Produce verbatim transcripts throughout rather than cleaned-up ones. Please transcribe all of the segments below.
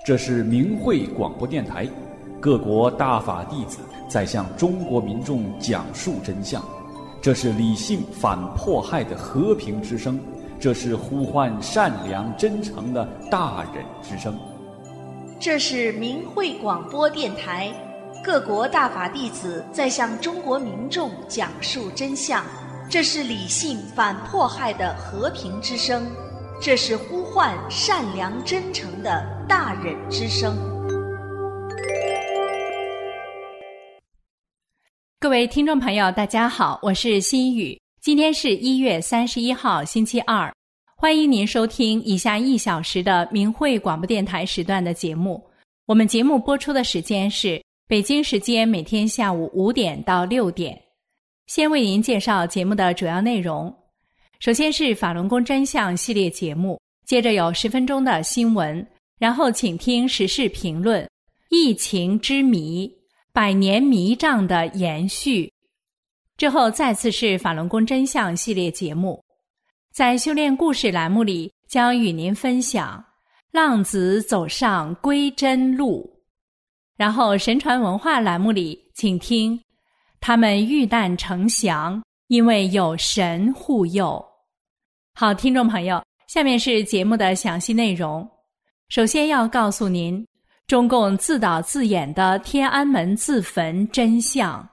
这是明慧广播电台，各国大法弟子在向中国民众讲述真相。这是理性反迫害的和平之声，这是呼唤善良真诚的大忍之声。 这是明慧广播电台，各国大法弟子在向中国民众讲述真相。这是理性反迫害的和平之声，这是呼唤善良真诚的大忍之声。 各位听众朋友大家好，我是心雨，今天是一月三十一号星期二，欢迎您收听以下一小时的明慧广播电台时段的节目。我们节目播出的时间是北京时间每天下午五点到六点。先为您介绍节目的主要内容。首先是法轮功真相系列节目，接着有十分钟的新闻，然后请听时事评论，疫情之谜，百年迷障的延续。之后再次是法轮功真相系列节目。在修炼故事栏目里，将与您分享浪子走上归真路。然后神传文化栏目里，请听他们遇难成祥，因为有神护佑。好，听众朋友，下面是节目的详细内容。首先要告诉您，中共自导自演的天安门自焚真相。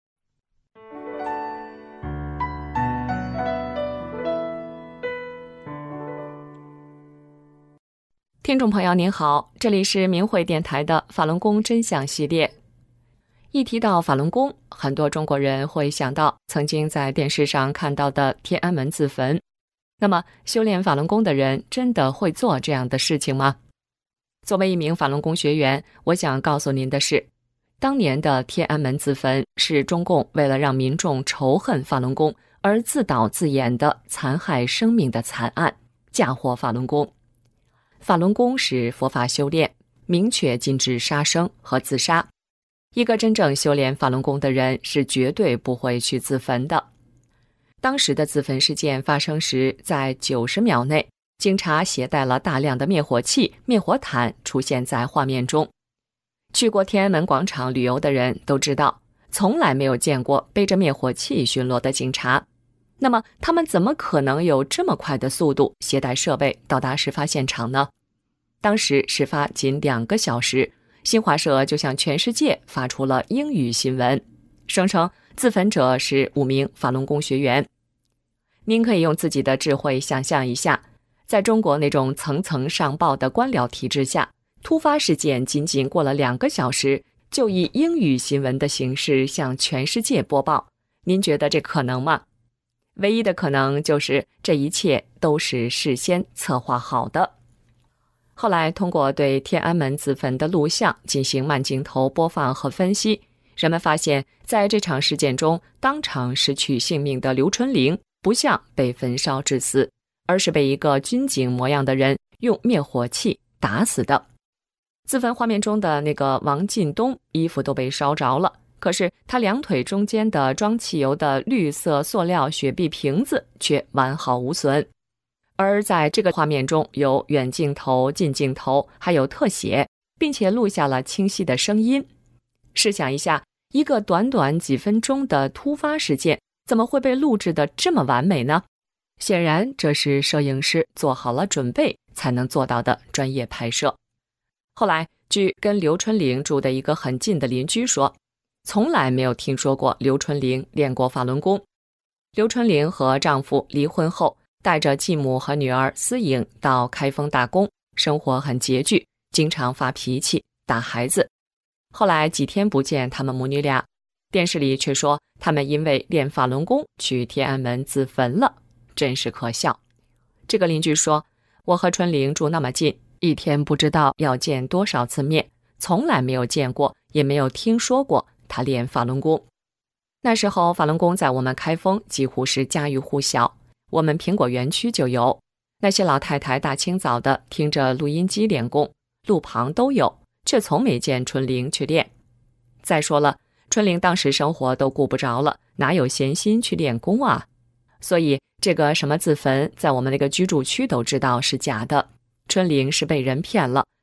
听众朋友您好，这里是明慧电台的法轮功真相系列。一提到法轮功，很多中国人会想到曾经在电视上看到的天安门自焚。那么修炼法轮功的人真的会做这样的事情吗？作为一名法轮功学员，我想告诉您的是，当年的天安门自焚是中共为了让民众仇恨法轮功而自导自演的残害生命的惨案，嫁祸法轮功。法轮功是佛法修炼，明确禁止杀生和自杀。一个真正修炼法轮功的人是绝对不会去自焚的。当时的自焚事件发生时，在九十秒内，警察携带了大量的灭火器、灭火毯出现在画面中。去过天安门广场旅游的人都知道，从来没有见过背着灭火器巡逻的警察。那么他们怎么可能有这么快的速度携带设备到达事发现场呢？当时事发仅两个小时，新华社就向全世界发出了英语新闻，声称自焚者是五名法轮功学员。您可以用自己的智慧想象一下，在中国那种层层上报的官僚体制下，突发事件仅仅过了两个小时，就以英语新闻的形式向全世界播报，您觉得这可能吗？唯一的可能就是这一切都是事先策划好的。后来通过对天安门自焚的录像进行慢镜头播放和分析，人们发现在这场事件中当场失去性命的刘春玲不像被焚烧致死，而是被一个军警模样的人用灭火器打死的。自焚画面中的那个王进东衣服都被烧着了，可是他两腿中间的装汽油的绿色塑料雪碧瓶子却完好无损。而在这个画面中有远镜头、近镜头，还有特写，并且录下了清晰的声音。试想一下，一个短短几分钟的突发事件，怎么会被录制得这么完美呢？显然这是摄影师做好了准备才能做到的专业拍摄。后来据跟刘春玲住的一个很近的邻居说，从来没有听说过刘春玲练过法轮功。刘春玲和丈夫离婚后，带着继母和女儿思颖到开封打工，生活很拮据，经常发脾气打孩子。后来几天不见他们母女俩，电视里却说他们因为练法轮功去天安门自焚了，真是可笑。这个邻居说，我和春玲住那么近，一天不知道要见多少次面，从来没有见过也没有听说过他练法轮功。那时候法轮功在我们开封几乎是家喻户晓，我们苹果园区就有，那些老太太大清早的听着录音机练功，路旁都有，却从没见春玲去练。再说了，春玲当时生活都顾不着了，哪有闲心去练功啊？所以这个什么自焚，在我们那个居住区都知道是假的。春玲是被人骗了，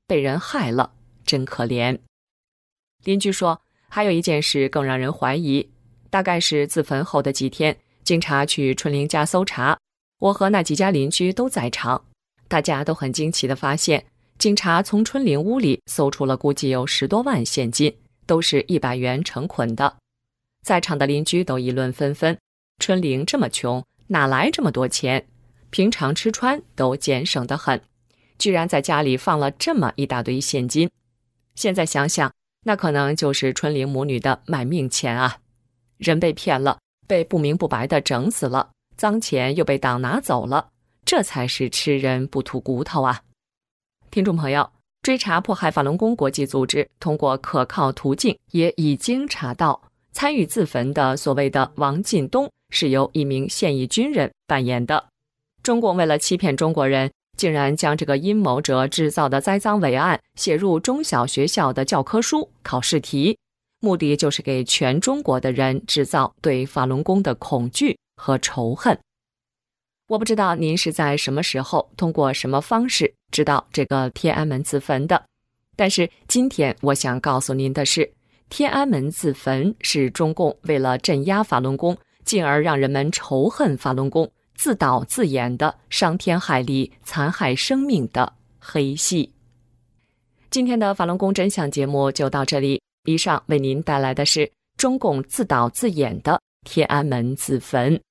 被人害了，真可怜。邻居说，还有一件事更让人怀疑，大概是自焚后的几天，警察去春玲家搜查，我和那几家邻居都在场，大家都很惊奇地发现，警察从春玲屋里搜出了估计有十多万现金，都是一百元成捆的。在场的邻居都议论纷纷，春玲这么穷，哪来这么多钱？平常吃穿都俭省得很，居然在家里放了这么一大堆现金。现在想想，那可能就是春玲母女的买命钱啊！人被骗了，被不明不白的整死了，赃钱又被党拿走了，这才是吃人不吐骨头啊！听众朋友，追查迫害法轮功国际组织通过可靠途径也已经查到，参与自焚的所谓的王进东是由一名现役军人扮演的。中共为了欺骗中国人，竟然将这个阴谋者制造的栽赃伪案写入中小学校的教科书、考试题，目的就是给全中国的人制造对法轮功的恐惧和仇恨。我不知道您是在什么时候通过什么方式知道这个天安门自焚的，但是今天我想告诉您的是，天安门自焚是中共为了镇压法轮功，进而让人们仇恨法轮功，自导自演的伤天害理、残害生命的黑戏。今天的法轮功真相节目就到这里，以上为您带来的是中共自导自演的天安门自焚。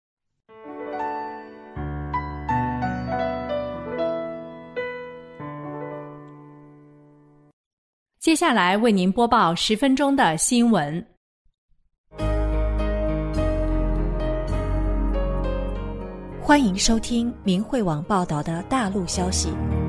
接下来为您播报十分钟的新闻。 欢迎收听明慧网报道的大陆消息。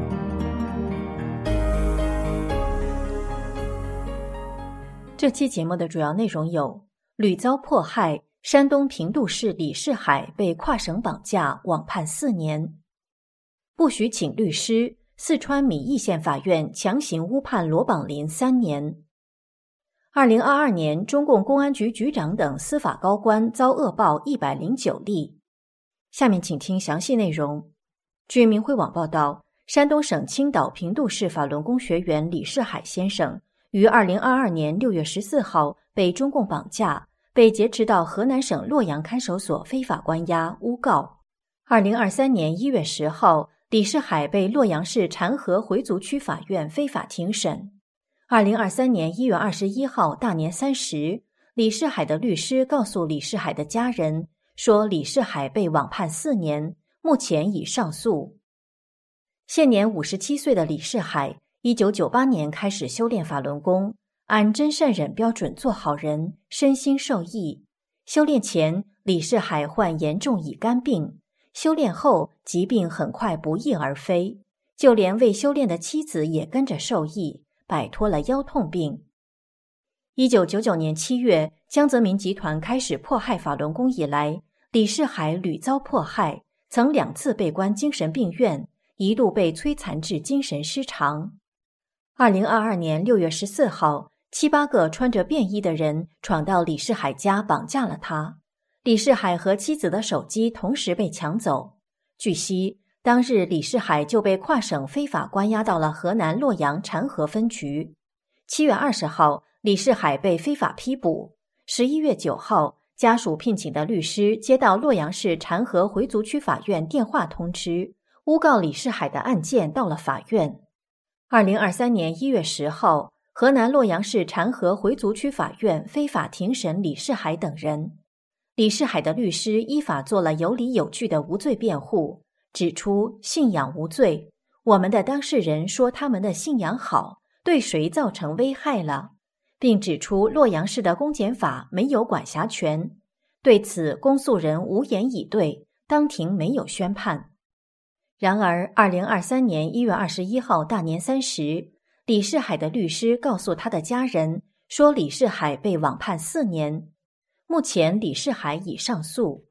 这期节目的主要内容有：屡遭迫害，山东平度市李世海被跨省绑架，网判四年；不许请律师，四川米易县法院强行诬判罗榜林三年。二零二二年，中共公安局局长等司法高官遭恶报一百零九例。下面请听详细内容。据明慧网报道，山东省青岛平度市法轮功学员李世海先生于二零二二年六月十四号被中共绑架，被劫持到河南省洛阳看守所非法关押，诬告。二零二三年一月十号，李世海被洛阳市禅河回族区法院非法庭审。二零二三年一月二十一号大年三十，李世海的律师告诉李世海的家人说，李世海被网判四年，目前已上诉。现年五十七岁的李世海，一九九八年开始修炼法轮功，按真善忍标准做好人，身心受益。修炼前，李世海患严重乙肝病，修炼后疾病很快不翼而飞，就连未修炼的妻子也跟着受益，摆脱了腰痛病。一九九九年七月，江泽民集团开始迫害法轮功以来，李世海屡遭迫害，曾两次被关精神病院，一度被摧残至精神失常。二零二二年六月十四号，七八个穿着便衣的人闯到李世海家，绑架了他。李世海和妻子的手机同时被抢走。据悉，当日李世海就被跨省非法关押到了河南洛阳禅河分局。七月二十号，李世海被非法批捕。十一月九号，家属聘请的律师接到洛阳市禅河回族区法院电话通知，诬告李世海的案件到了法院。二零二三年一月十号，河南洛阳市禅河回族区法院非法庭审李世海等人。李世海的律师依法做了有理有据的无罪辩护，指出信仰无罪，我们的当事人说他们的信仰好，对谁造成危害了，并指出洛阳市的公检法没有管辖权。对此，公诉人无言以对，当庭没有宣判。然而二零二三年一月二十一号大年三十，李世海的律师告诉他的家人说，李世海被网判四年。目前李世海已上诉。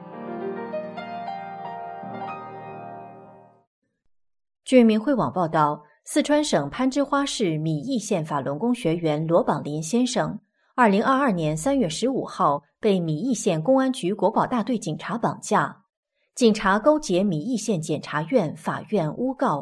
据明慧网报道，四川省攀枝花市米易县法轮功学员罗榜林先生二零二二年三月十五号被米易县公安局国保大队警察绑架，警察勾结米易县检察院、法院诬告，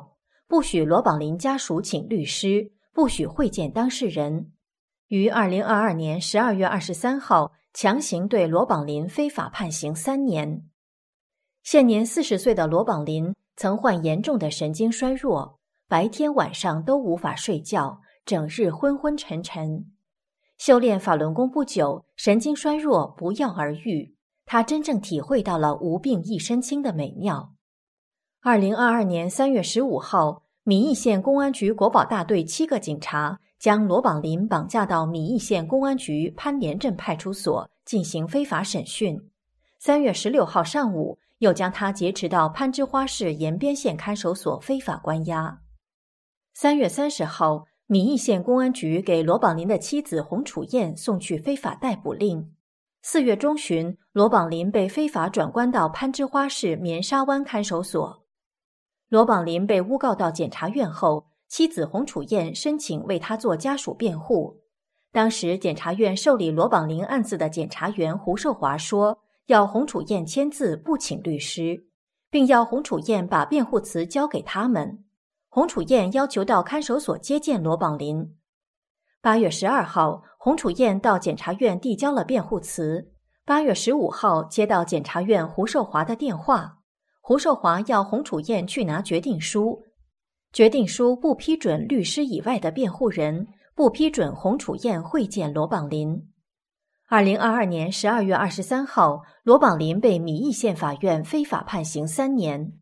不许罗宝林家属请律师，不许会见当事人。于二零二二年十二月二十三号强行对罗宝林非法判刑三年。现年四十岁的罗宝林曾患严重的神经衰弱，白天晚上都无法睡觉，整日昏昏沉沉。修炼法轮功不久，神经衰弱不药而愈，他真正体会到了无病一身轻的美妙。二零二二年三月十五号，米易县公安局国保大队七个警察将罗宝林绑架到米易县公安局潘连镇派出所进行非法审讯。三月十六号上午，又将他劫持到攀枝花市延边县看守所非法关押。三月三十号，米易县公安局给罗宝林的妻子洪楚燕送去非法逮捕令。四月中旬，罗宝林被非法转关到攀枝花市棉沙湾看守所。罗宝林被诬告到检察院后，妻子洪楚燕申请为他做家属辩护。当时检察院受理罗宝林案子的检察员胡寿华说，要洪楚燕签字不请律师，并要洪楚燕把辩护词交给他们。洪楚燕要求到看守所接见罗宝林。八月十二号，洪楚燕到检察院递交了辩护词。八月十五号，接到检察院胡寿华的电话，胡寿华要洪楚燕去拿决定书。决定书不批准律师以外的辩护人，不批准洪楚燕会见罗宝林。二零二二年十二月二十三号，罗宝林被米易县法院非法判刑三年。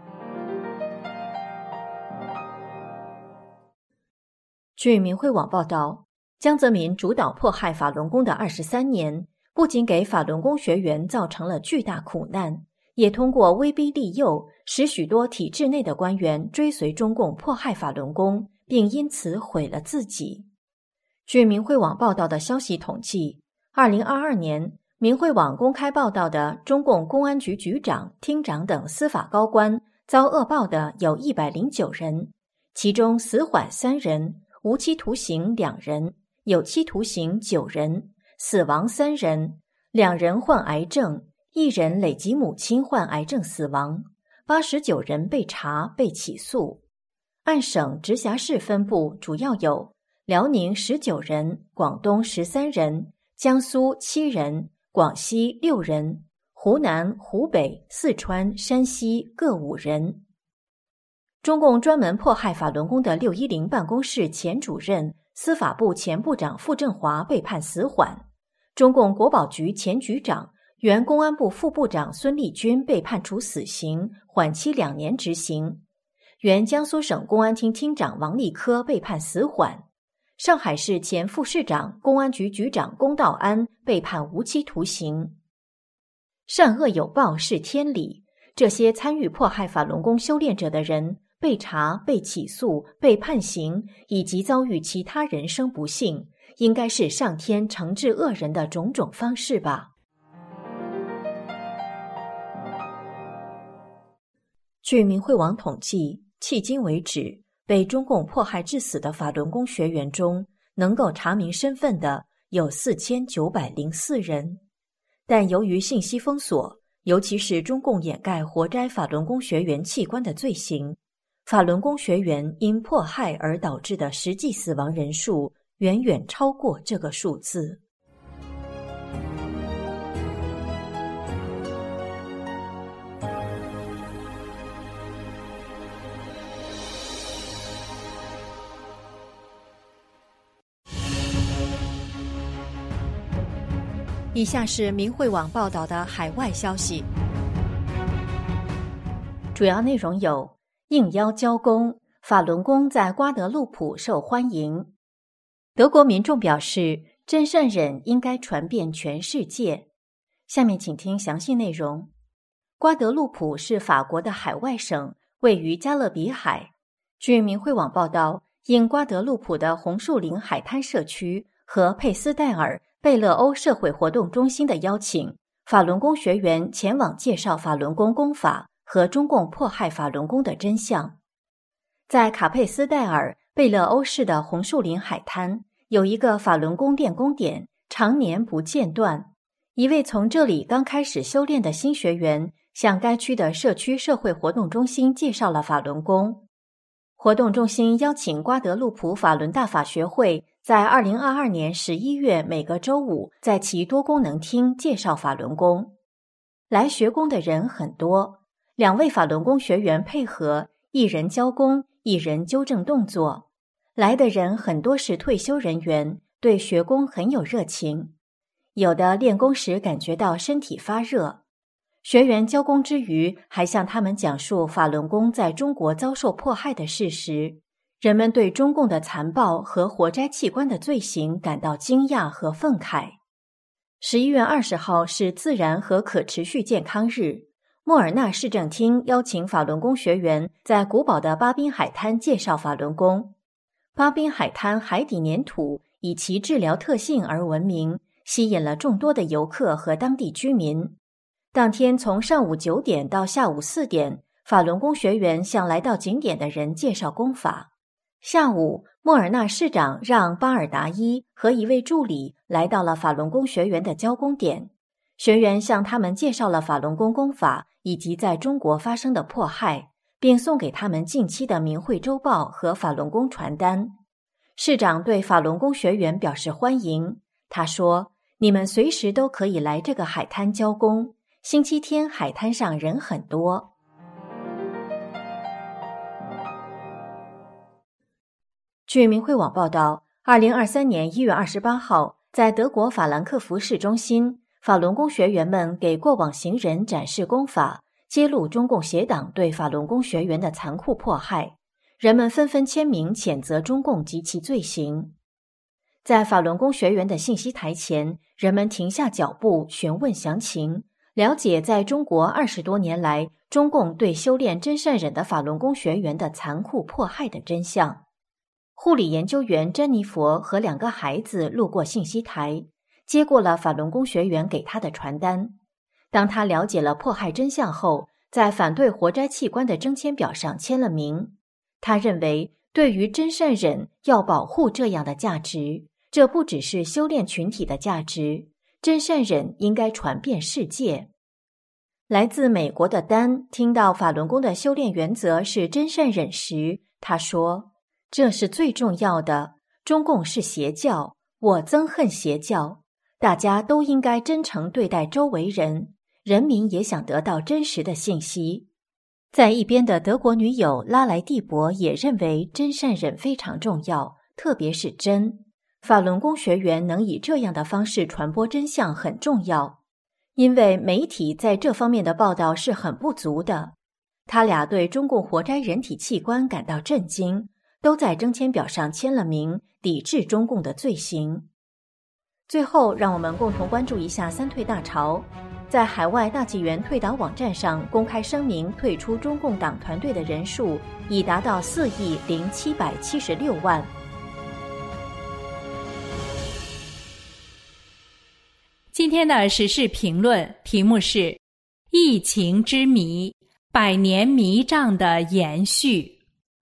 据明慧网报道，江泽民主导迫害法轮功的二十三年，不仅给法轮功学员造成了巨大苦难，也通过威逼利诱，使许多体制内的官员追随中共迫害法轮功，并因此毁了自己。据明慧网报道的消息统计，二零二二年，明慧网公开报道的中共公安局局长、厅长等司法高官遭恶报的有一百零九人，其中死缓三人，无期徒刑两人，有期徒刑九人，死亡三人，两人患癌症，一人累及母亲患癌症死亡，八十九人被查被起诉。按省直辖市分布主要有辽宁十九人，广东十三人，江苏七人，广西六人，湖南、湖北、四川、山西各五人。中共专门迫害法轮功的六一零办公室前主任、司法部前部长傅政华被判死缓，中共国保局前局长、原公安部副部长孙立军被判处死刑，缓期两年执行。原江苏省公安厅厅长王立科被判死缓。上海市前副市长、公安局局长龚道安被判无期徒刑。善恶有报是天理，这些参与迫害法轮功修炼者的人被查、被起诉、被判刑，以及遭遇其他人生不幸，应该是上天惩治恶人的种种方式吧。据明慧网统计，迄今为止，被中共迫害致死的法轮功学员中，能够查明身份的有四千九百零四人。但由于信息封锁，尤其是中共掩盖活摘法轮功学员器官的罪行，法轮功学员因迫害而导致的实际死亡人数远远超过这个数字。以下是明慧网报道的海外消息，主要内容有：应邀交功，法轮功在瓜德路普受欢迎；德国民众表示，真善忍应该传遍全世界。下面请听详细内容。瓜德路普是法国的海外省，位于加勒比海。据明慧网报道，因瓜德路普的红树林海滩社区和佩斯戴尔贝勒欧社会活动中心的邀请，法轮功学员前往介绍法轮功功法和中共迫害法轮功的真相。在卡佩斯戴尔贝勒欧市的红树林海滩，有一个法轮功练功点，常年不间断。一位从这里刚开始修炼的新学员向该区的社区社会活动中心介绍了法轮功。 活动中心邀请瓜德路普法伦大法学会在二零二二年十一月每个周五在其多功能厅介绍法轮功。来学功的人很多，两位法轮功学员配合，一人教功，一人纠正动作。来的人很多是退休人员，对学功很有热情。有的练功时感觉到身体发热。学员教功之余，还向他们讲述法轮功在中国遭受迫害的事实。人们对中共的残暴和活摘器官的罪行感到惊讶和愤慨。十一月二十号是自然和可持续健康日，莫尔纳市政厅邀请法轮功学员在古堡的巴宾海滩介绍法轮功。巴宾海滩海底粘土以其治疗特性而闻名，吸引了众多的游客和当地居民。当天从上午九点到下午四点，法轮功学员向来到景点的人介绍功法。下午，莫尔纳市长让巴尔达伊和一位助理来到了法轮功学员的教功点，学员向他们介绍了法轮功功法以及在中国发生的迫害，并送给他们近期的明慧周报和法轮功传单。市长对法轮功学员表示欢迎，他说：“你们随时都可以来这个海滩教功。星期天海滩上人很多。”据明慧网报道，二零二三年一月二十八号，在德国法兰克福市中心，法轮功学员们给过往行人展示功法，揭露中共邪党对法轮功学员的残酷迫害。人们纷纷签名谴责中共及其罪行。在法轮功学员的信息台前，人们停下脚步询问详情，了解在中国二十多年来中共对修炼真善忍的法轮功学员的残酷迫害的真相。护理研究员珍妮佛和两个孩子路过信息台，接过了法轮功学员给他的传单。当他了解了迫害真相后，在反对活摘器官的征签表上签了名。他认为，对于真善忍要保护这样的价值，这不只是修炼群体的价值，真善忍应该传遍世界。来自美国的丹听到法轮功的修炼原则是真善忍时，他说：“这是最重要的。中共是邪教，我憎恨邪教。大家都应该真诚对待周围人，人民也想得到真实的信息。”在一边的德国女友拉莱蒂博也认为真善忍非常重要，特别是真。法轮功学员能以这样的方式传播真相很重要，因为媒体在这方面的报道是很不足的。他俩对中共活摘人体器官感到震惊，都在征签表上签了名，抵制中共的罪行。最后，让我们共同关注一下三退大潮。在海外大纪元退党网站上公开声明退出中共党团队的人数已达到四亿零七百七十六万。 今天的时事评论题目是疫情之谜，百年迷障的延续。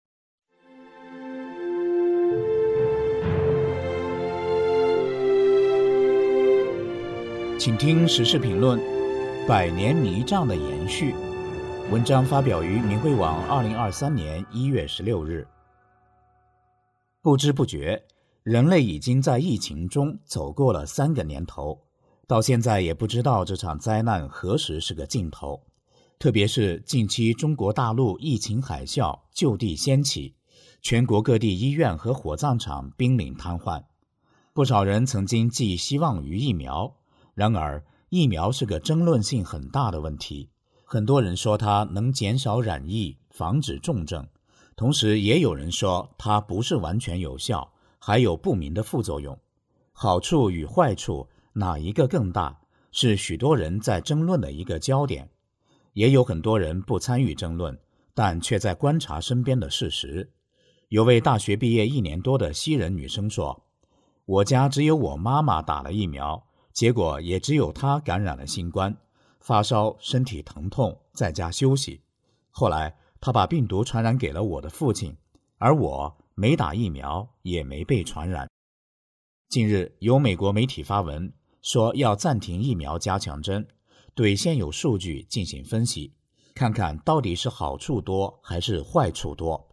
请听时事评论，百年迷障的延续。文章发表于明慧网二零二三年一月十六日。不知不觉，人类已经在疫情中走过了三个年头，到现在也不知道这场灾难何时是个尽头。特别是近期中国大陆疫情海啸就地掀起，全国各地医院和火葬场濒临瘫痪。不少人曾经寄希望于疫苗，然而疫苗是个争论性很大的问题。很多人说它能减少染疫，防止重症，同时也有人说它不是完全有效，还有不明的副作用。好处与坏处哪一个更大，是许多人在争论的一个焦点。也有很多人不参与争论，但却在观察身边的事实。有位大学毕业一年多的西人女生说，我家只有我妈妈打了疫苗，结果也只有她感染了新冠，发烧，身体疼痛，在家休息。后来她把病毒传染给了我的父亲，而我没打疫苗，也没被传染。近日有美国媒体发文说要暂停疫苗加强针，对现有数据进行分析，看看到底是好处多还是坏处多。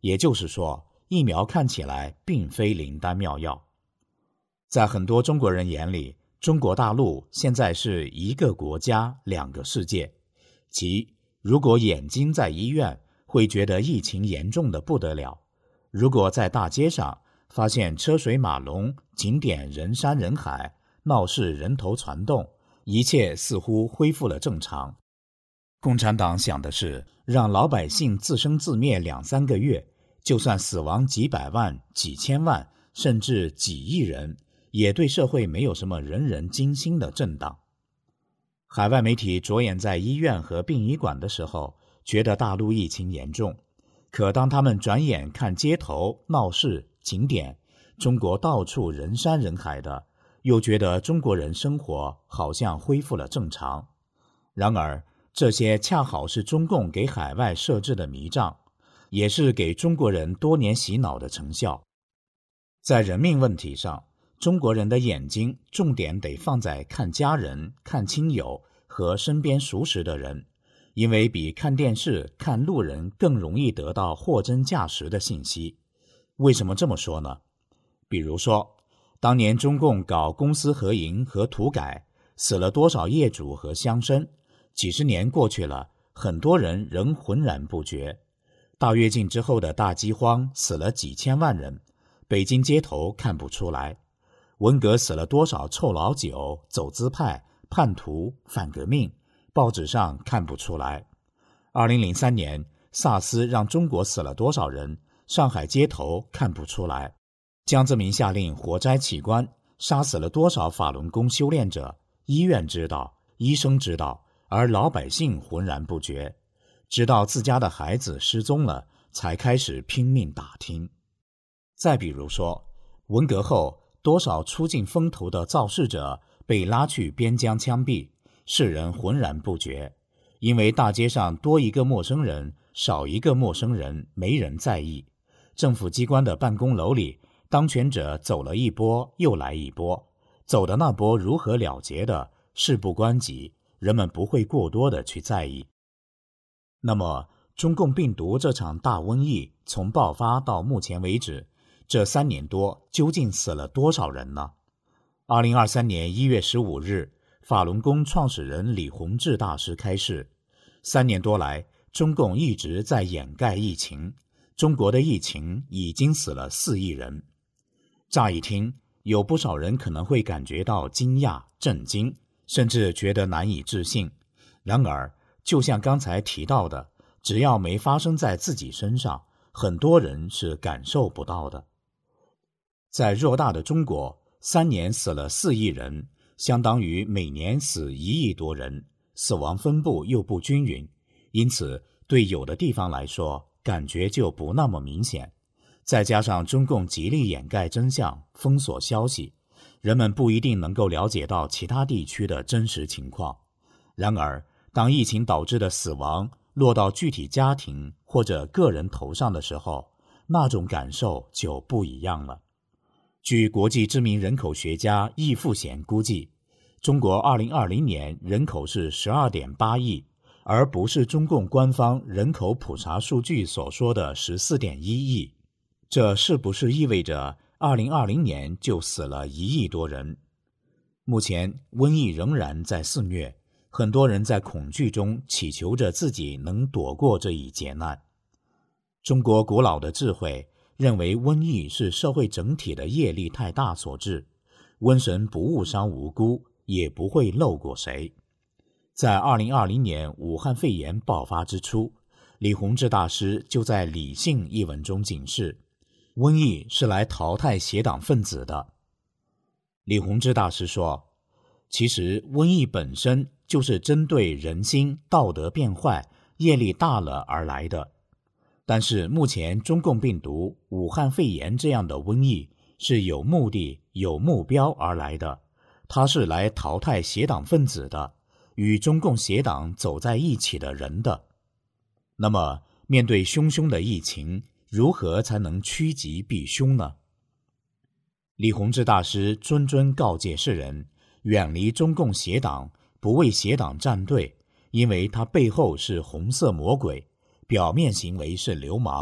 也就是说，疫苗看起来并非灵丹妙药。在很多中国人眼里，中国大陆现在是一个国家两个世界，即如果眼睛在医院，会觉得疫情严重的不得了；如果在大街上发现车水马龙，景点人山人海，闹市人头攒动，一切似乎恢复了正常。共产党想的是让老百姓自生自灭两三个月，就算死亡几百万、几千万，甚至几亿人，也对社会没有什么人人惊心的震荡。海外媒体着眼在医院和殡仪馆的时候，觉得大陆疫情严重，可当他们转眼看街头、闹市、景点，中国到处人山人海的，又觉得中国人生活好像恢复了正常。然而，这些恰好是中共给海外设置的迷障，也是给中国人多年洗脑的成效。在人命问题上，中国人的眼睛重点得放在看家人、看亲友和身边熟识的人，因为比看电视、看路人更容易得到货真价实的信息。为什么这么说呢？比如说，当年中共搞公私合营和土改，死了多少业主和乡绅？几十年过去了，很多人仍浑然不觉。大跃进之后的大饥荒，死了几千万人，北京街头看不出来。文革死了多少臭老九、走资派、叛徒、反革命，报纸上看不出来。二零零三年萨斯让中国死了多少人，上海街头看不出来。江泽民下令火灾起关，杀死了多少法轮功修炼者，医院知道，医生知道，而老百姓浑然不觉。直到自家的孩子失踪了，才开始拼命打听。再比如说，文革后多少出尽风头的造势者被拉去边疆枪毙，世人浑然不觉，因为大街上多一个陌生人，少一个陌生人，没人在意。政府机关的办公楼里，当权者走了一波又来一波，走的那波如何了结的，事不关己，人们不会过多的去在意。那么，中共病毒这场大瘟疫从爆发到目前为止，这三年多究竟死了多少人呢？二零二三年一月十五日，法轮功创始人李洪志大师开示，三年多来，中共一直在掩盖疫情，中国的疫情已经死了四亿人。乍一听，有不少人可能会感觉到惊讶、震惊，甚至觉得难以置信。然而，就像刚才提到的，只要没发生在自己身上，很多人是感受不到的。在偌大的中国，三年死了四亿人，相当于每年死一亿多人，死亡分布又不均匀，因此对有的地方来说，感觉就不那么明显。再加上中共极力掩盖真相，封锁消息，人们不一定能够了解到其他地区的真实情况。然而，当疫情导致的死亡落到具体家庭或者个人头上的时候，那种感受就不一样了。据国际知名人口学家易富贤估计，中国二零二零年人口是 十二点八亿，而不是中共官方人口普查数据所说的 十四点一亿。这是不是意味着二零二零年就死了一亿多人？目前瘟疫仍然在肆虐，很多人在恐惧中祈求着自己能躲过这一劫难。中国古老的智慧认为瘟疫是社会整体的业力太大所致，瘟神不误伤无辜，也不会漏过谁。在二零二零年武汉肺炎爆发之初，李洪志大师就在《理性》一文中警示，瘟疫是来淘汰邪党分子的。李洪志大师说，其实瘟疫本身就是针对人心道德变坏、业力大了而来的。但是目前中共病毒、武汉肺炎这样的瘟疫是有目的、有目标而来的，它是来淘汰邪党分子的，与中共邪党走在一起的人的。那么，面对汹汹的疫情，如何才能趋吉避凶呢？李洪志大师谆谆告诫世人，远离中共邪党，不为邪党站队，因为他背后是红色魔鬼，表面行为是流氓，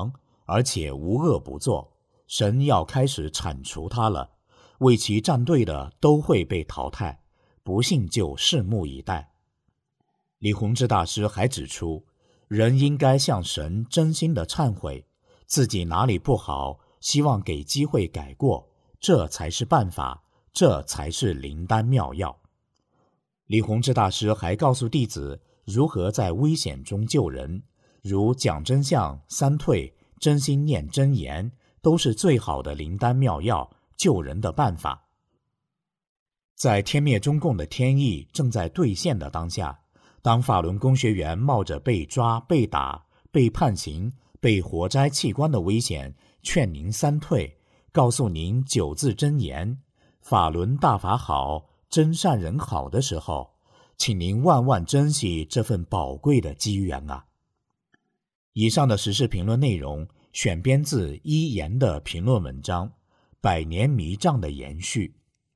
而且无恶不作，神要开始铲除他了，为其站队的都会被淘汰，不信就拭目以待。李洪志大师还指出，人应该向神真心的忏悔，自己哪里不好，希望给机会改过，这才是办法，这才是灵丹妙药。李洪志大师还告诉弟子如何在危险中救人，如讲真相、三退、真心念真言，都是最好的灵丹妙药，救人的办法。在天灭中共的天意正在兑现的当下，当法轮功学员冒着被抓、被打、被判刑、被活摘器官的危险，劝您三退，告诉您九字真言，法轮大法好，真善人好的时候，请您万万珍惜这份宝贵的机缘啊！以上的时事评论内容选编自一言的评论文章《百年迷障的延续》。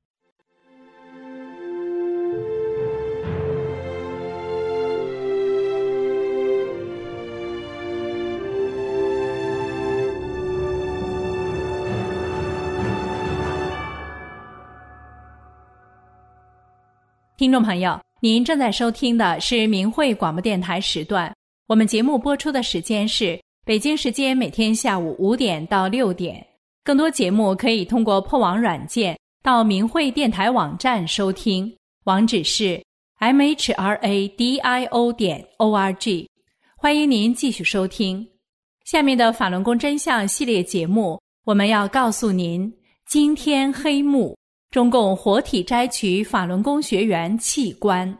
听众朋友，您正在收听的是明慧广播电台时段，我们节目播出的时间是北京时间每天下午五点到六点。更多节目可以通过破网软件到明慧电台网站收听，网址是 m h r a d i o 点 o r g。 欢迎您继续收听下面的法轮功真相系列节目，我们要告诉您惊天黑幕，中共活体摘取法轮功学员器官。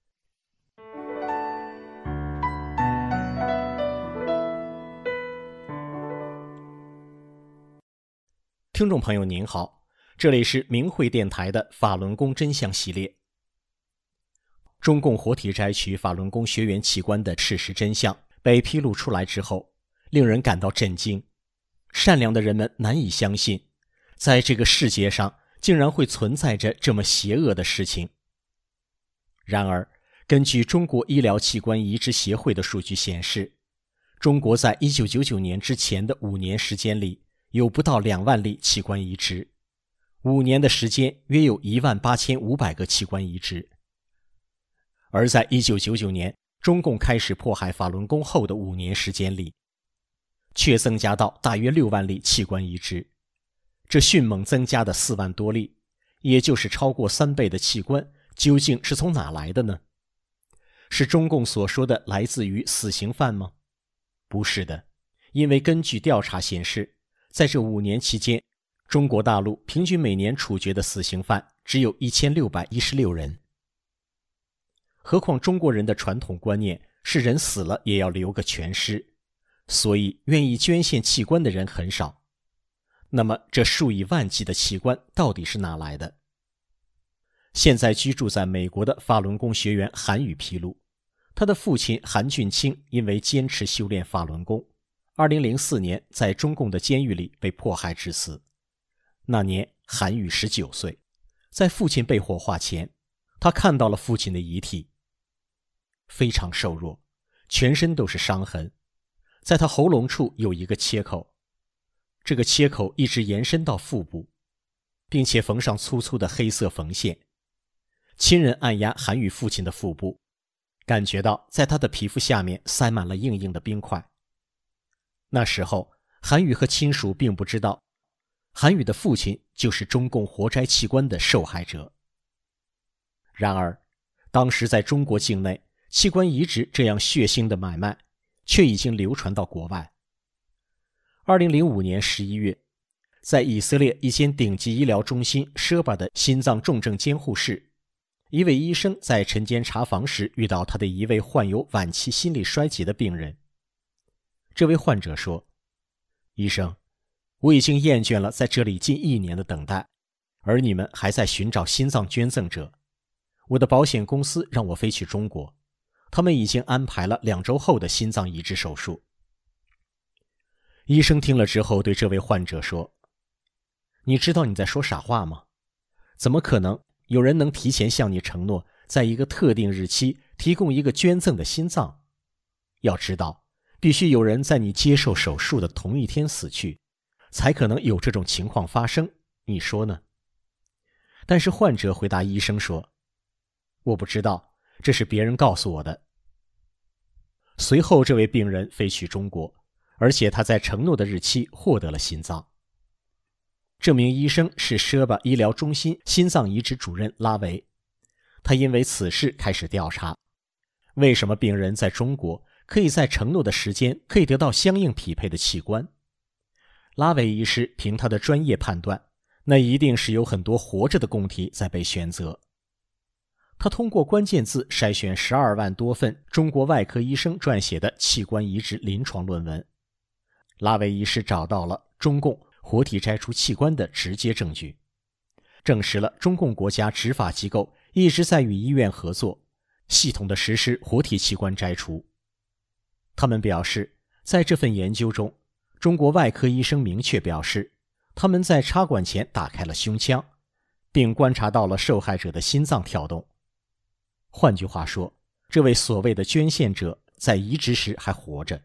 听众朋友您好，这里是明慧电台的法轮功真相系列。中共活体摘取法轮功学员器官的事实真相被披露出来之后，令人感到震惊。善良的人们难以相信，在这个世界上竟然会存在着这么邪恶的事情。然而，根据中国医疗器官移植协会的数据显示，中国在一九九九年之前的五年时间里，有不到两万例器官移植，五年的时间约有一万八千五百个器官移植。而在一九九九年，中共开始迫害法轮功后的五年时间里，却增加到大约六万例器官移植。这迅猛增加的四万多例，也就是超过三倍的器官，究竟是从哪来的呢？是中共所说的来自于死刑犯吗？不是的，因为根据调查显示，在这五年期间，中国大陆平均每年处决的死刑犯只有一千六百一十六人。何况中国人的传统观念是人死了也要留个全尸，所以愿意捐献器官的人很少。那么这数以万计的器官到底是哪来的？现在居住在美国的法轮功学员韩宇披露，他的父亲韩俊清因为坚持修炼法轮功，二零零四年在中共的监狱里被迫害致死。那年韩宇十九岁，在父亲被火化前，他看到了父亲的遗体，非常瘦弱，全身都是伤痕，在他喉咙处有一个切口，这个切口一直延伸到腹部，并且缝上粗粗的黑色缝线。亲人按压韩宇父亲的腹部，感觉到在他的皮肤下面塞满了硬硬的冰块。那时候韩宇和亲属并不知道，韩宇的父亲就是中共活摘器官的受害者。然而当时在中国境内，器官移植这样血腥的买卖却已经流传到国外。二零零五年十一月，在以色列一间顶级医疗中心舍巴的心脏重症监护室，一位医生在晨间查房时遇到他的一位患有晚期心力衰竭的病人。这位患者说，医生，我已经厌倦了在这里近一年的等待，而你们还在寻找心脏捐赠者。我的保险公司让我飞去中国，他们已经安排了两周后的心脏移植手术。医生听了之后对这位患者说，你知道你在说傻话吗？怎么可能有人能提前向你承诺，在一个特定日期提供一个捐赠的心脏？要知道， 必须有人在你接受手术的同一天死去，才可能有这种情况发生，你说呢？但是患者回答医生说，我不知道，这是别人告诉我的。随后这位病人飞去中国，而且他在承诺的日期获得了心脏。这名医生是舍巴医疗中心心脏移植主任拉维，他因为此事开始调查，为什么病人在中国可以在承诺的时间可以得到相应匹配的器官。拉维医师凭他的专业判断，那一定是有很多活着的供体在被选择。他通过关键字筛选十二万多份中国外科医生撰写的器官移植临床论文，拉维医师找到了中共活体摘除器官的直接证据，证实了中共国家执法机构一直在与医院合作，系统地实施活体器官摘除。他们表示，在这份研究中，中国外科医生明确表示，他们在插管前打开了胸腔，并观察到了受害者的心脏跳动。换句话说，这位所谓的捐献者在移植时还活着。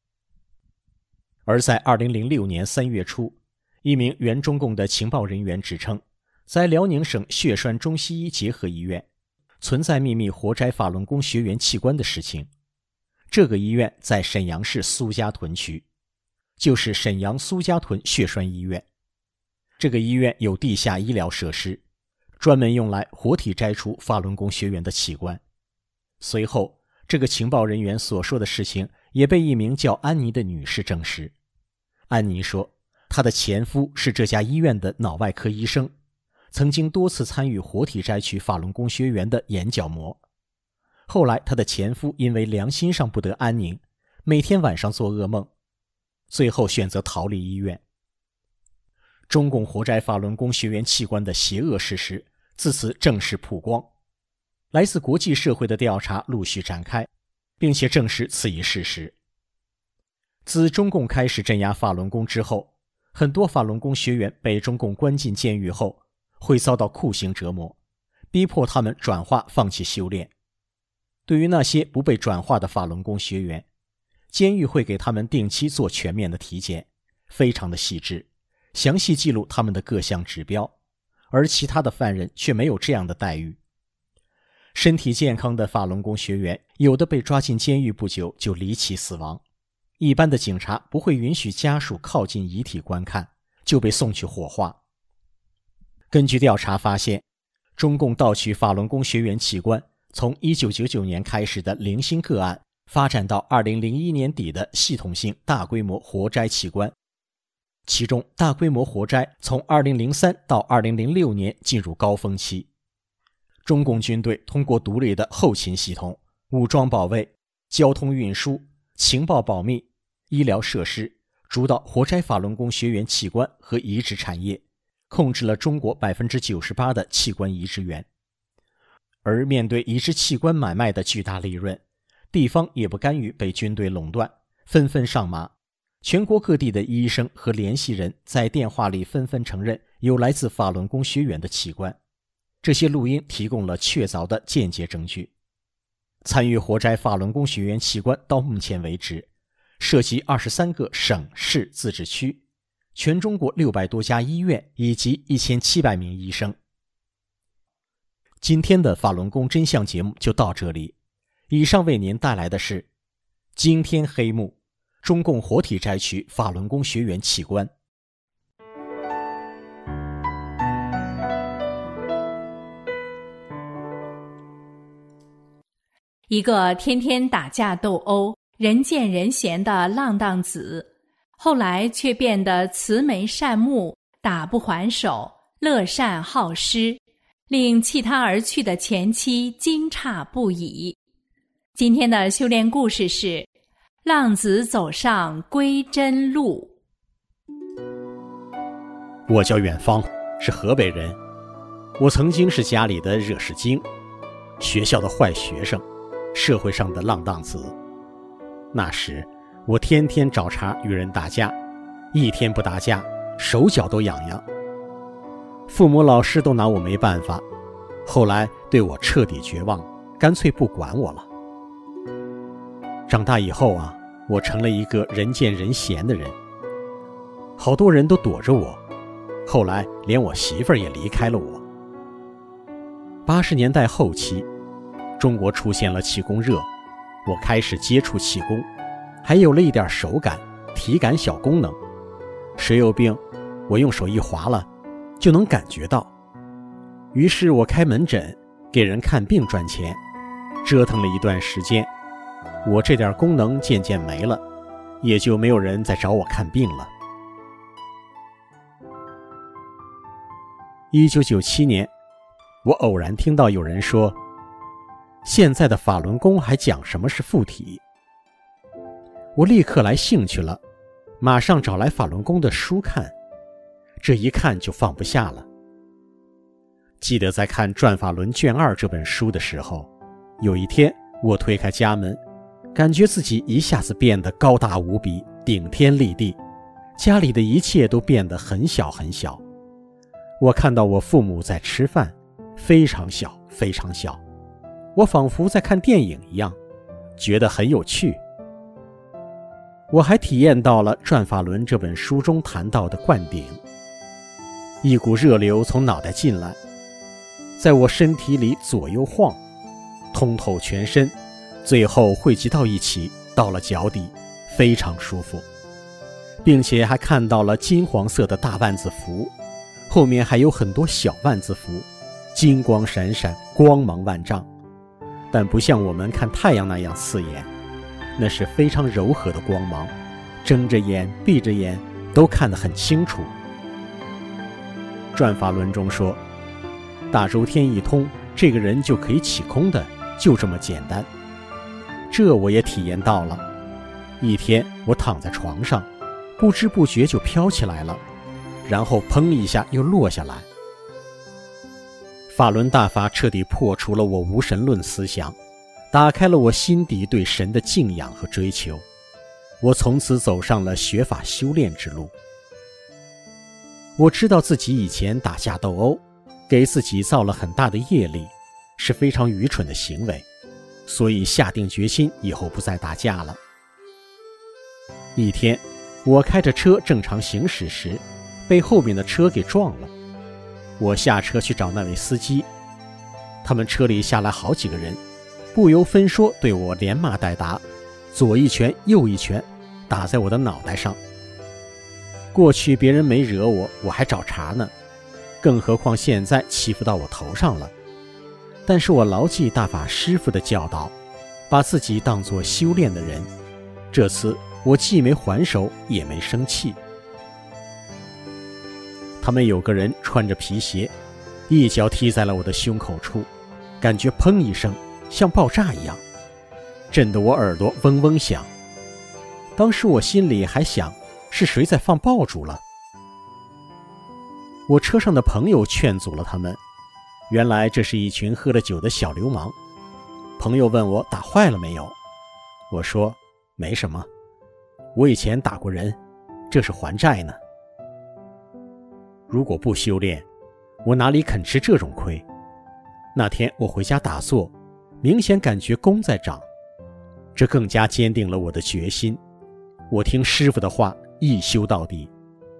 而在二零零六年三月初，一名原中共的情报人员指称，在辽宁省血栓中西医结合医院存在秘密活摘法轮功学员器官的事情。这个医院在沈阳市苏家屯区，就是沈阳苏家屯血栓医院。这个医院有地下医疗设施，专门用来活体摘除法轮功学员的器官。随后，这个情报人员所说的事情也被一名叫安妮的女士证实。安妮说，她的前夫是这家医院的脑外科医生，曾经多次参与活体摘取法轮功学员的眼角膜。后来她的前夫因为良心上不得安宁，每天晚上做噩梦，最后选择逃离医院。中共活摘法轮功学员器官的邪恶事实自此正式曝光，来自国际社会的调查陆续展开，并且证实此一事实。自中共开始镇压法轮功之后，很多法轮功学员被中共关进监狱后，会遭到酷刑折磨，逼迫他们转化放弃修炼。对于那些不被转化的法轮功学员，监狱会给他们定期做全面的体检，非常的细致，详细记录他们的各项指标，而其他的犯人却没有这样的待遇。身体健康的法轮功学员，有的被抓进监狱不久就离奇死亡，一般的警察不会允许家属靠近遗体观看，就被送去火化。根据调查发现，中共盗取法轮功学员器官从一九九九年开始的零星个案，发展到二零零一年底的系统性大规模活摘器官。其中大规模活摘从二零零三到二零零六年进入高峰期。中共军队通过独立的后勤系统、武装保卫、交通运输、情报保密、医疗设施，主导活摘法轮功学员器官和移植产业，控制了中国 百分之九十八 的器官移植源。而面对移植器官买卖的巨大利润，地方也不甘于被军队垄断，纷纷上马。全国各地的医生和联系人在电话里纷纷承认有来自法轮功学员的器官，这些录音提供了确凿的间接证据。参与活摘法轮功学员器官到目前为止，涉及二十三个省市自治区，全中国六百多家医院以及一千七百名医生。今天的法轮功真相节目就到这里，以上为您带来的是惊天黑幕，中共活体摘取法轮功学员器官。 一个天天打架斗殴、人见人嫌的浪荡子，后来却变得慈眉善目、打不还手、乐善好施，令弃他而去的前妻惊诧不已。今天的修炼故事是浪子走上归真路。 我叫远方，是河北人。我曾经是家里的惹事精，学校的坏学生，社会上的浪荡子。那时我天天找茬与人打架，一天不打架手脚都痒痒，父母老师都拿我没办法，后来对我彻底绝望，干脆不管我了。长大以后啊， 我成了一个人见人嫌的人，好多人都躲着我，后来连我媳妇儿也离开了我。八十年代后期，中国出现了气功热，我开始接触气功，还有了一点手感、体感小功能。谁有病，我用手一划了，就能感觉到。于是我开门诊，给人看病赚钱，折腾了一段时间，我这点功能渐渐没了，也就没有人再找我看病了。一九九七年，我偶然听到有人说，现在的法轮功还讲什么是附体。我立刻来兴趣了，马上找来法轮功的书看，这一看就放不下了。记得在看《转法轮卷二》这本书的时候，有一天我推开家门，感觉自己一下子变得高大无比，顶天立地，家里的一切都变得很小很小。我看到我父母在吃饭，非常小非常小，我仿佛在看电影一样，觉得很有趣。我还体验到了《转法轮》这本书中谈到的灌顶，一股热流从脑袋进来，在我身体里左右晃，通透全身，最后汇集到一起，到了脚底，非常舒服，并且还看到了金黄色的大万字符，后面还有很多小万字符，金光闪闪，光芒万丈，但不像我们看太阳那样刺眼，那是非常柔和的光芒，睁着眼闭着眼都看得很清楚。转法轮中说，大周天一通，这个人就可以起空的，就这么简单。这我也体验到了。一天我躺在床上，不知不觉就飘起来了，然后砰一下又落下来。法轮大法彻底破除了我无神论思想，打开了我心底对神的敬仰和追求。我从此走上了学法修炼之路。我知道自己以前打架斗殴，给自己造了很大的业力，是非常愚蠢的行为，所以下定决心以后不再打架了。一天，我开着车正常行驶时，被后面的车给撞了。我下车去找那位司机，他们车里下来好几个人，不由分说对我连骂带打，左一拳右一拳打在我的脑袋上。过去别人没惹我，我还找茬呢，更何况现在欺负到我头上了。但是我牢记大法师父的教导，把自己当作修炼的人，这次我既没还手也没生气。他们有个人穿着皮鞋，一脚踢在了我的胸口处，感觉砰一声像爆炸一样，震得我耳朵嗡嗡响。当时我心里还想，是谁在放爆竹了？我车上的朋友劝阻了他们，原来这是一群喝了酒的小流氓。朋友问我打坏了没有，我说没什么，我以前打过人，这是还债呢。如果不修炼，我哪里肯吃这种亏？那天我回家打坐，明显感觉功在长，这更加坚定了我的决心。我听师父的话，一修到底。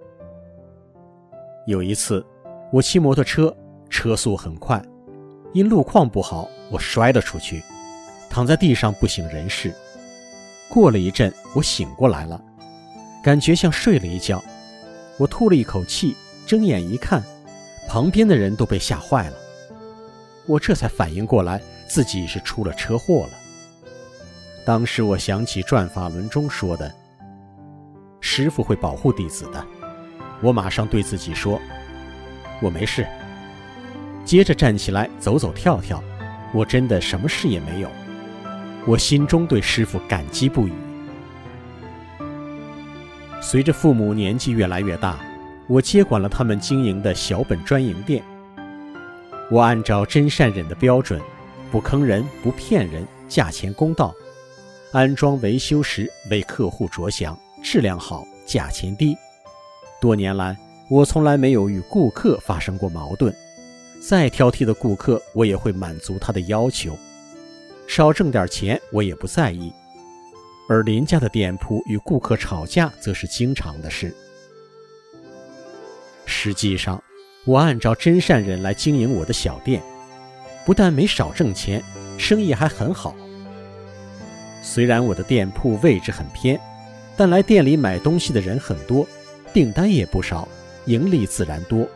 有一次我骑摩托车，车速很快，因路况不好，我摔了出去，躺在地上不省人事。过了一阵，我醒过来了，感觉像睡了一觉。我吐了一口气，睁眼一看，旁边的人都被吓坏了。我这才反应过来，自己是出了车祸了。当时我想起转法轮中说的，师父会保护弟子的，我马上对自己说，我没事。接着站起来走走跳跳，我真的什么事也没有。我心中对师父感激不已。随着父母年纪越来越大，我接管了他们经营的小本专营店。我按照真善忍的标准，不坑人不骗人，价钱公道，安装维修时为客户着想，质量好，价钱低。多年来，我从来没有与顾客发生过矛盾，再挑剔的顾客我也会满足他的要求，少挣点钱我也不在意。 而邻家的店铺与顾客吵架则是经常的事。实际上，我按照真善人来经营我的小店，不但没少挣钱，生意还很好。虽然我的店铺位置很偏，但来店里买东西的人很多，订单也不少，盈利自然多。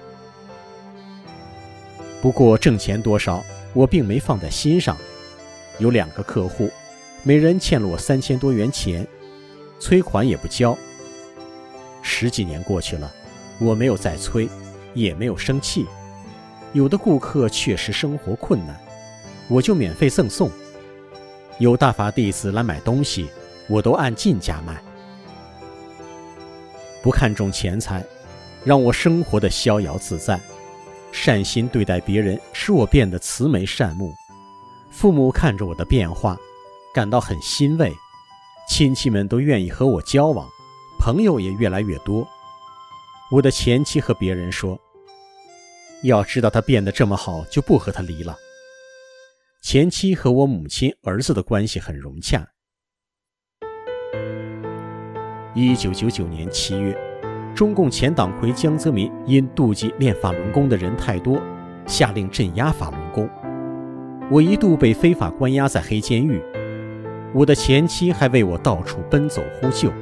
不过挣钱多少，我并没放在心上。有两个客户，每人欠了我三千多元钱，催款也不交。十几年过去了，我没有再催，也没有生气。有的顾客确实生活困难，我就免费赠送。有大法弟子来买东西，我都按进价卖。不看重钱财，让我生活得逍遥自在。善心对待别人，使我变得慈眉善目。父母看着我的变化，感到很欣慰。亲戚们都愿意和我交往，朋友也越来越多。我的前妻和别人说，要知道他变得这么好，就不和他离了。前妻和我母亲、儿子的关系很融洽。一九九九年七月，中共前党魁江泽民因妒忌练法轮功的人太多，下令镇压法轮功。我一度被非法关押在黑监狱，我的前妻还为我到处奔走呼救。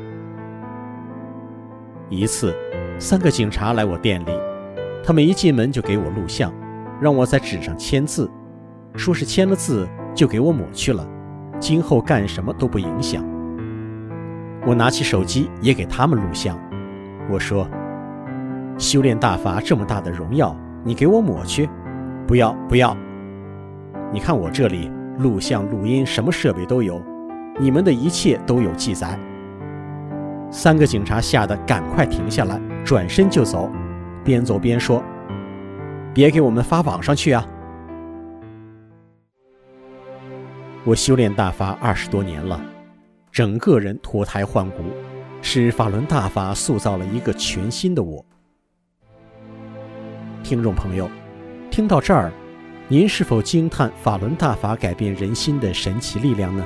一次，三个警察来我店里，他们一进门就给我录像，让我在纸上签字，说是签了字就给我抹去了，今后干什么都不影响。我拿起手机也给他们录像，我说，修炼大法这么大的荣耀，你给我抹去？不要不要！你看我这里录像录音什么设备都有，你们的一切都有记载。三个警察吓得赶快停下来，转身就走，边走边说，别给我们发网上去啊！我修炼大法二十多年了，整个人脱胎换骨，使法轮大法塑造了一个全新的我。听众朋友，听到这儿，您是否惊叹法轮大法改变人心的神奇力量呢？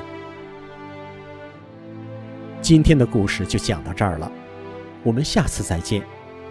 今天的故事就讲到这儿了，我们下次再见。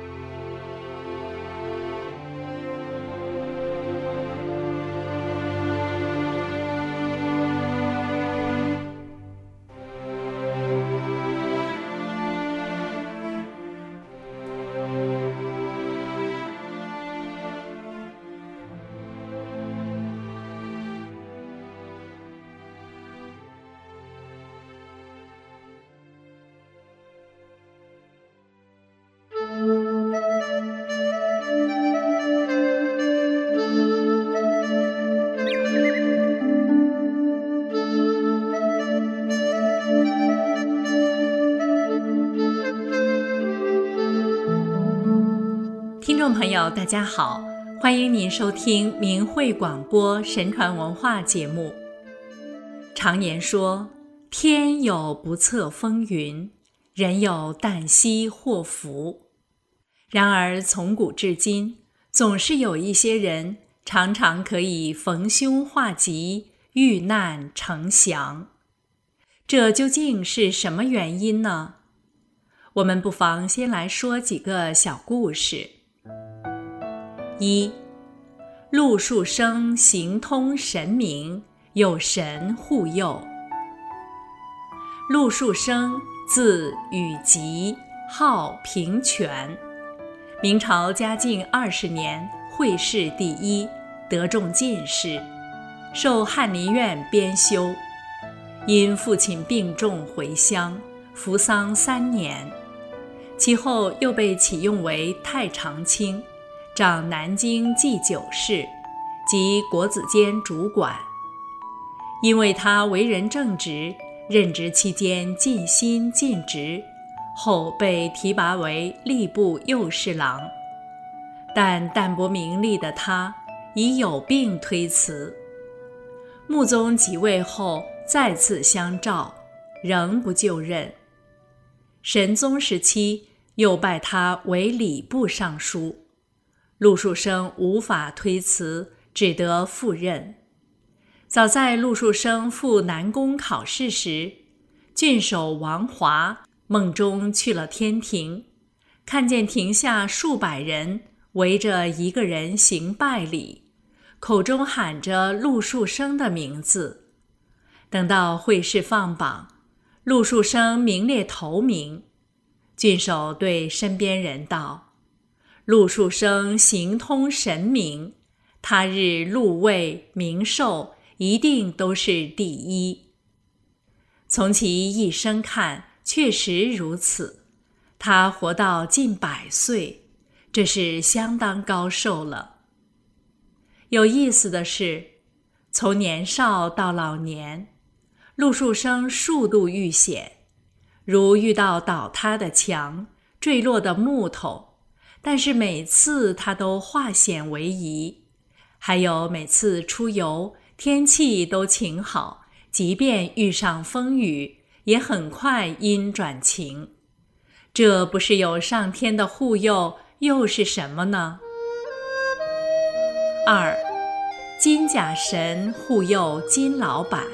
听众朋友大家好，欢迎您收听明慧广播神传文化节目。常言说，天有不测风云，人有旦夕祸福。然而从古至今，总是有一些人常常可以逢凶化吉，遇难成祥。这究竟是什么原因呢？我们不妨先来说几个小故事。一，陆树生行通神明，有神护佑。陆树生字禹吉，号平权，明朝嘉靖二十年会试第一，得中进士，受翰林院编修。因父亲病重回乡，服丧三年，其后又被启用为太常卿，掌南京祭酒事及国子监主管。因为他为人正直，任职期间尽心尽职，后被提拔为吏部右侍郎。但淡泊名利的他已有病推辞。穆宗即位后再次相召，仍不就任。神宗时期又拜他为礼部尚书，陆树生无法推辞，只得赴任。早在陆树生赴南宫考试时， 郡守王华梦中去了天庭，看见庭下数百人围着一个人行拜礼，口中喊着陆树生的名字。等到会试放榜，陆树生名列头名。郡守对身边人道：陆树生行通神明，他日禄位名寿一定都是第一。从其一生看，确实如此。他活到近百岁，这是相当高寿了。有意思的是，从年少到老年，陆树生数度遇险，如遇到倒塌的墙、坠落的木头，但是每次他都化险为夷。还有每次出游，天气都晴好，即便遇上风雨，也很快阴转晴。这不是有上天的护佑，又是什么呢？二，金甲神护佑金老板。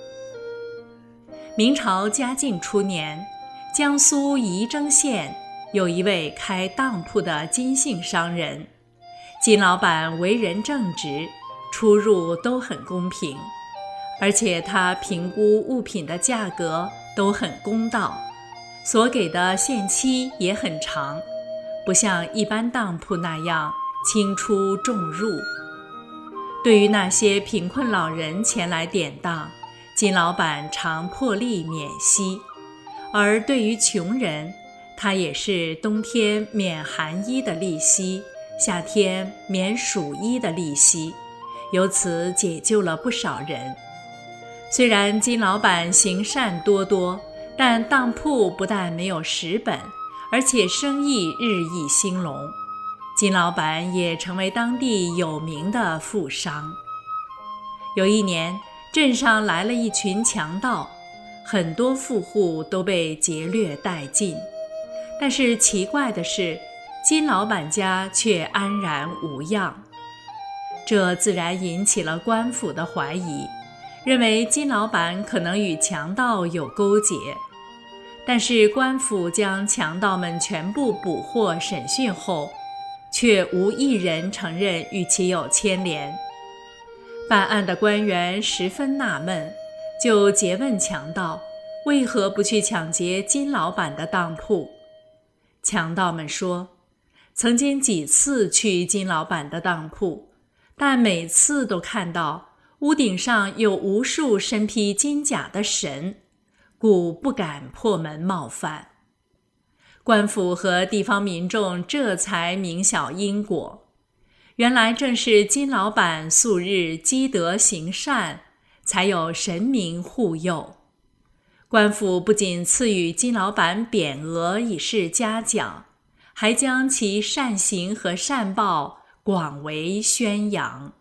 明朝嘉靖初年，江苏仪征县有一位开当铺的金姓商人，金老板为人正直，出入都很公平，而且他评估物品的价格都很公道，所给的限期也很长，不像一般当铺那样轻出重入。对于那些贫困老人前来典当，金老板常破例免息，而对于穷人，他也是冬天免寒衣的利息，夏天免暑衣的利息，由此解救了不少人。虽然金老板行善多多，但当铺不但没有蚀本，而且生意日益兴隆，金老板也成为当地有名的富商。有一年，镇上来了一群强盗，很多富户都被劫掠殆尽。但是奇怪的是，金老板家却安然无恙。这自然引起了官府的怀疑，认为金老板可能与强盗有勾结。但是官府将强盗们全部捕获审讯后，却无一人承认与其有牵连。办案的官员十分纳闷，就诘问强盗为何不去抢劫金老板的当铺。强盗们说，曾经几次去金老板的当铺，但每次都看到屋顶上有无数身披金甲的神，故不敢破门冒犯。官府和地方民众这才明晓因果，原来正是金老板素日积德行善，才有神明护佑。官府不仅赐予金老板匾额以示嘉奖，还将其善行和善报广为宣扬。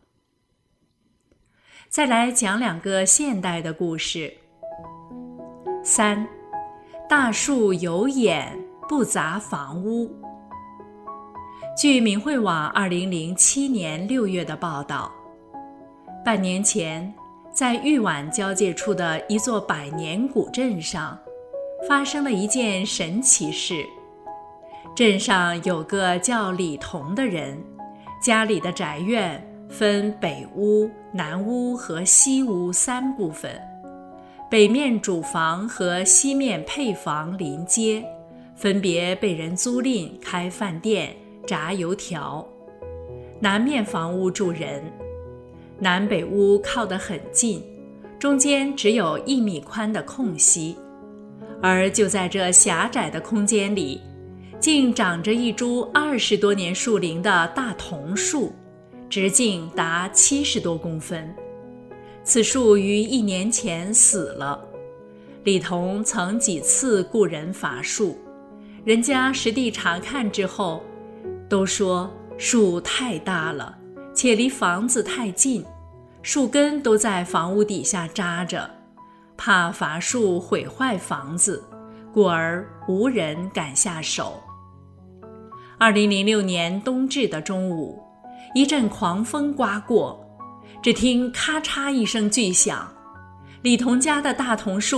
再来讲两个现代的故事。三，大树有眼，不砸房屋。据明慧网二零零七年六月的报道，半年前，在玉碗交界处的一座百年古镇上，发生了一件神奇事。镇上有个叫李同的人，家里的宅院分北屋、南屋和西屋三部分，北面主房和西面配房临街，分别被人租赁开饭店、炸油条。南面房屋住人，南北屋靠得很近，中间只有一米宽的空隙，而就在这狭窄的空间里，竟长着一株二十多年树龄的大桐树，直径达七十多公分。此树于一年前死了。李同曾几次雇人伐树，人家实地查看之后，都说树太大了，且离房子太近，树根都在房屋底下扎着，怕伐树毁坏房子，故而无人敢下手。二零零六年冬至的中午，一阵狂风刮过，只听咔嚓一声巨响，李同家的大桐树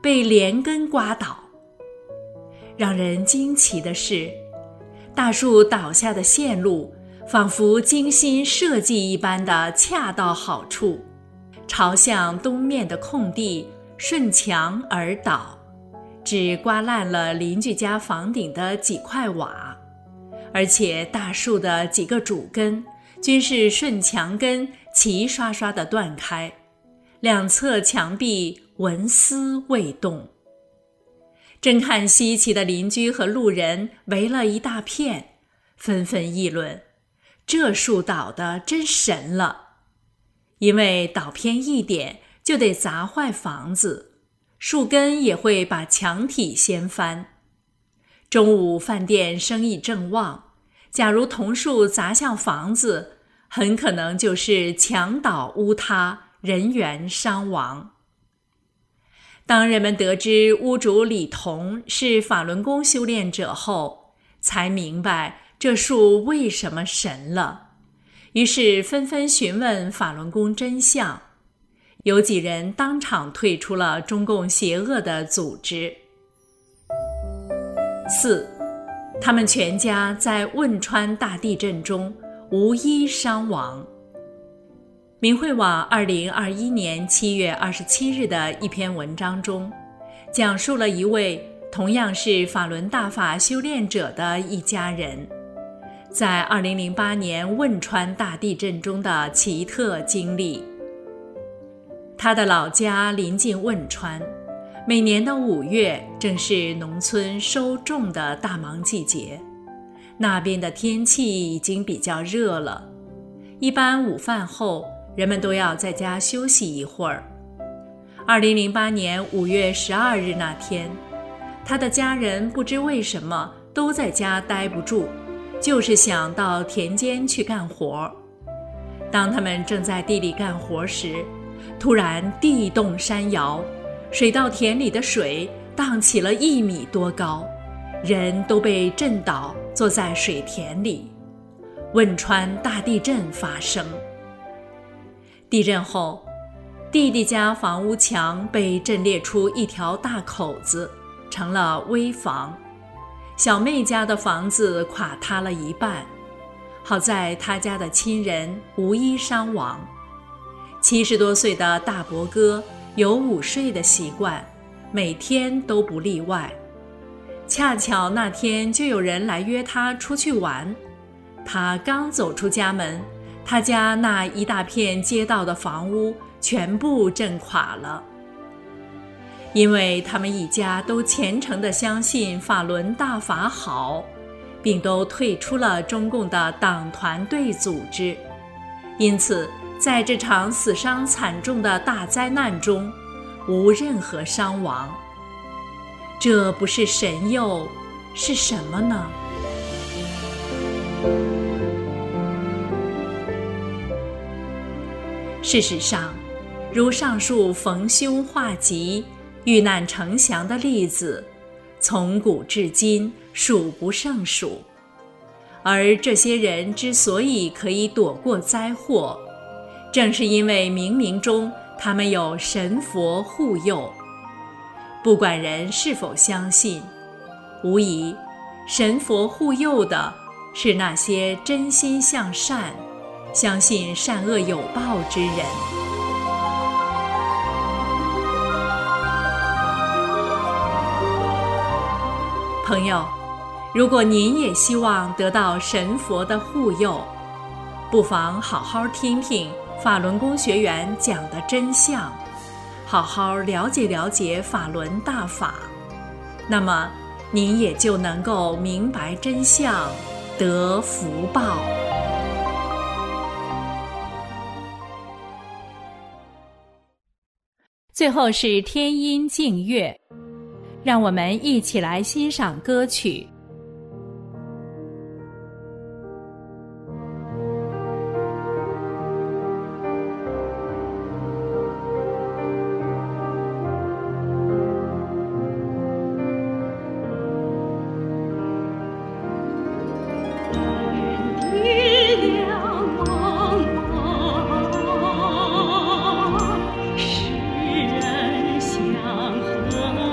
被连根刮倒。让人惊奇的是，大树倒下的线路仿佛精心设计一般的恰到好处，朝向东面的空地顺墙而倒，只刮烂了邻居家房顶的几块瓦，而且大树的几个主根均是顺墙根齐刷刷地断开，两侧墙壁纹丝未动。正看稀奇的邻居和路人围了一大片，纷纷议论，这树倒得真神了，因为倒偏一点就得砸坏房子，树根也会把墙体掀翻。中午饭店生意正旺，假如桐树砸向房子，很可能就是墙倒屋塌，人员伤亡。当人们得知屋主李同是法轮功修炼者后，才明白这树为什么神了，于是纷纷询问法轮功真相。有几人当场退出了中共邪恶的组织。四，他们全家在汶川大地震中无一伤亡。明慧网二零二一年七月二十七日的一篇文章中，讲述了一位同样是法轮大法修炼者的一家人在二零零八年汶川大地震中的奇特经历。他的老家临近汶川，每年的五月正是农村收种的大忙季节，那边的天气已经比较热了，一般午饭后人们都要在家休息一会儿。二零零八年五月十二日那天，他的家人不知为什么都在家待不住，就是想到田间去干活。当他们正在地里干活时，突然地动山摇，水稻田里的水荡起了一米多高，人都被震倒，坐在水田里。汶川大地震发生。地震后，弟弟家房屋墙被震裂出一条大口子，成了危房。小妹家的房子垮塌了一半，好在他家的亲人无一伤亡。七十多岁的大伯哥有午睡的习惯，每天都不例外。恰巧那天就有人来约他出去玩，他刚走出家门，他家那一大片街道的房屋全部震垮了。因为他们一家都虔诚地相信法轮大法好，并都退出了中共的党团队组织，因此在这场死伤惨重的大灾难中，无任何伤亡。这不是神佑，是什么呢？事实上，如上述逢凶化吉、遇难成祥的例子，从古至今数不胜数。而这些人之所以可以躲过灾祸，正是因为冥冥中他们有神佛护佑。不管人是否相信，无疑神佛护佑的是那些真心向善、相信善恶有报之人。朋友，如果您也希望得到神佛的护佑，不妨好好听听法轮功学员讲的真相，好好了解了解法轮大法，那么您也就能够明白真相，得福报。最后是天音净乐，让我们一起来欣赏歌曲。 世人祥和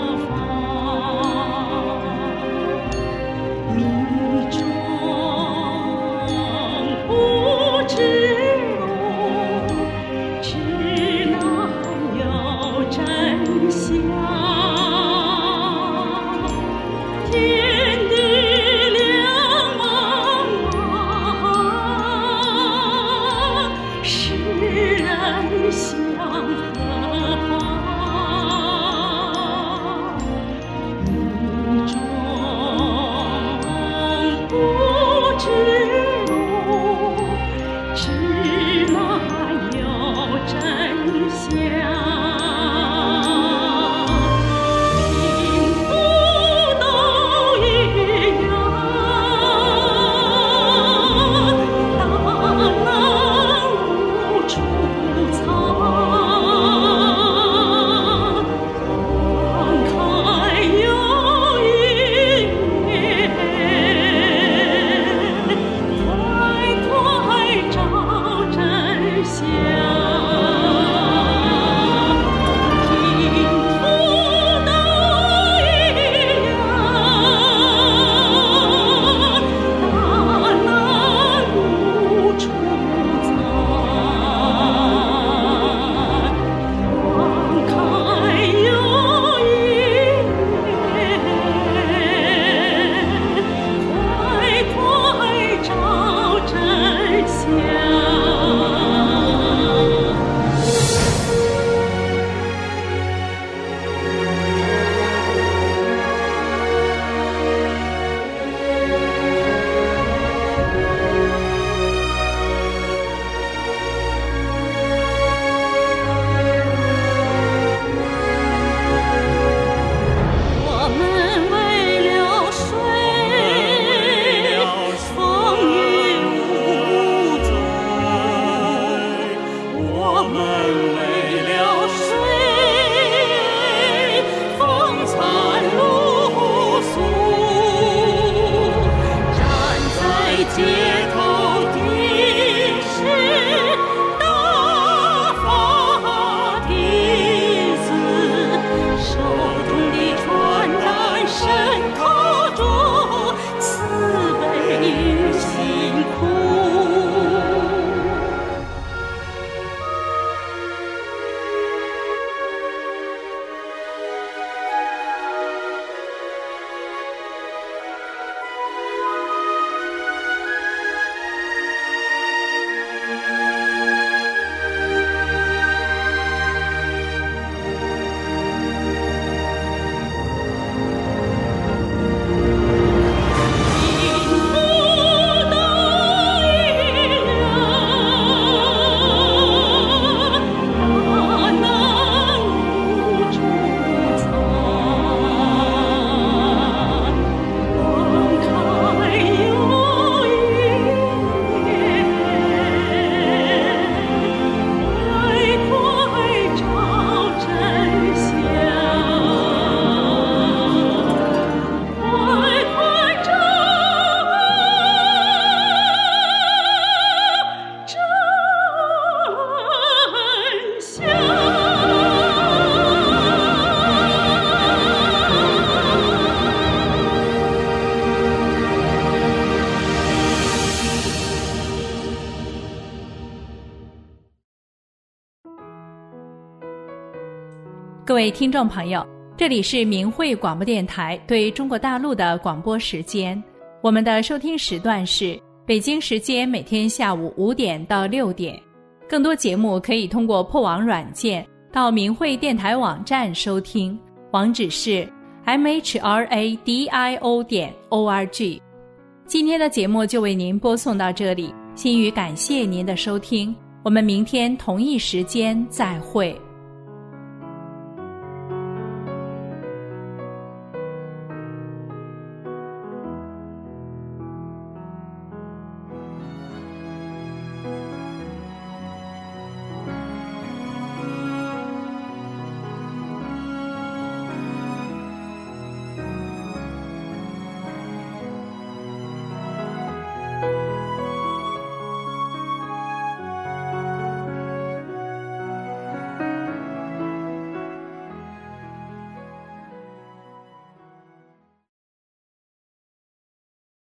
各位听众朋友，这里是明慧广播电台对中国大陆的广播时间，我们的收听时段是北京时间每天下午五点到六点。更多节目可以通过破网软件到明慧电台网站收听，网址是 m h r a d i o 点 o r g。 今天的节目就为您播送到这里，心语感谢您的收听，我们明天同一时间再会。